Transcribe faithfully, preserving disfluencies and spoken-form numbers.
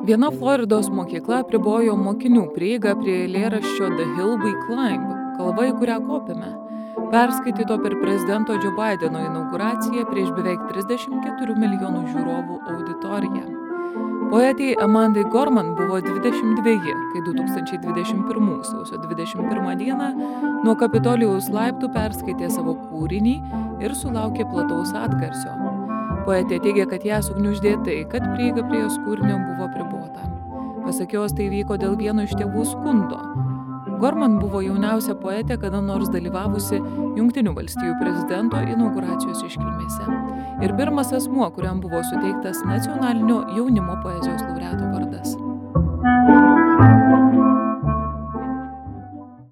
Viena Floridos mokykla apribojo mokinių prieigą prie eilėraščio The Hill We Climb, kalba, į kurią kopėme, perskaityto per prezidento Joe Bideno inauguraciją prieš beveik trisdešimt keturių milijonų žiūrovų auditoriją. Poetei Amandai Gorman buvo dvidešimt dveji, kai du tūkstančiai dvidešimt pirmų sausio dvidešimt pirmą dieną nuo Kapitolijaus laiptų perskaitė savo kūrinį ir sulaukė plataus atgarsio. Poetė teigia, kad ją sugniuždė tai, kad prieiga prie jos kūrinio buvo apribota. Pasak jos, tai vyko dėl vieno iš tėvų skundo. Gorman buvo jauniausia poetė, kada nors dalyvavusi Jungtinių valstijų prezidento inauguracijos iškilmėse. Ir pirmas asmuo, kuriam buvo suteiktas nacionalinio jaunimo poezijos laureato vardas.